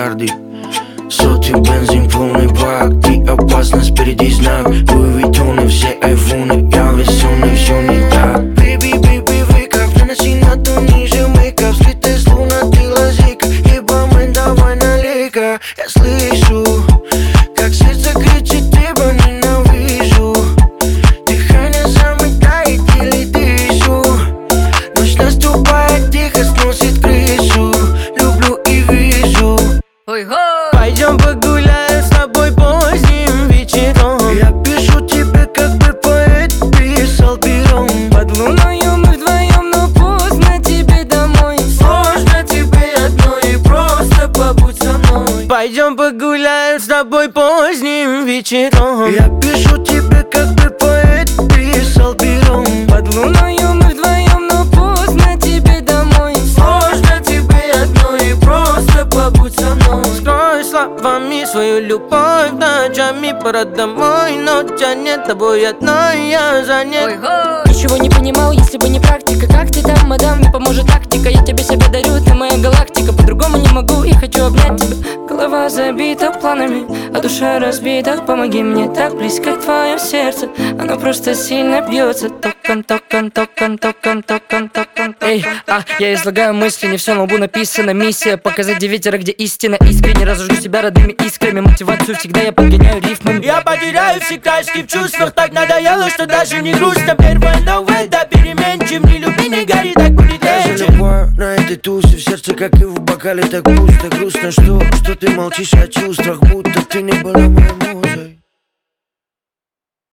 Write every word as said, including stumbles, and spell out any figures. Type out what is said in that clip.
миллиарды. Сотый бензин, полный бак, ты опасна, спереди знак. Луи Виттоны, все айфоны, я веселый, все не так. Baby, baby, wake up, наноси на то ниже мейкап. Слитая словно ты лазейка, ебо мы давай налей-ка. Я слышу, как сердце кричит, тебя ненавижу. Дыхание замедляет, еле дышу. Ночь наступает, тихо сносит крышу. Люблю и вижу. Пойдем погуляем с тобой поздним вечером. Я пишу тебе, как бы поэт писал пером. Под луною мы вдвоем, но поздно тебе домой. Сложно тебе одной, просто побудь со мной. Пойдем погуляем с тобой поздним вечером. Я пишу тебе, как бы поэт писал пером. Под луною мы вдвоем, но поздно тебе домой. Сложно тебе одной, просто побудь со мной. Скрой словами свою любовь, ночами пора домой. Но тянет тобой одной, я занят. Ничего не понимал, если бы не практика. Как ты там, мадам, не поможет тактика. Я тебе себя дарю, ты моя галактика. По-другому не могу и хочу обнять тебя. Голова забита планами, а душа разбита. Помоги мне, так близко твое сердце. Оно просто сильно бьется. Токан, токан, токан, токан, токан, токан. Эй, а, я излагаю мысли, не все на лбу написано. Миссия показать где ветер, а где истина. Искренне разожгу себя родными искрами. Мотивацию всегда я подгоняю рифмами. Я потеряю все краски в чувствах. Так надоело, что даже не грустно. Первое новое, да переменчив. Не люби, не гори, так будет легче. На этой тусе в сердце, как и в бокале, так пусто, грустно. Что, что ты молчишь о чувствах, будто ты не была моим.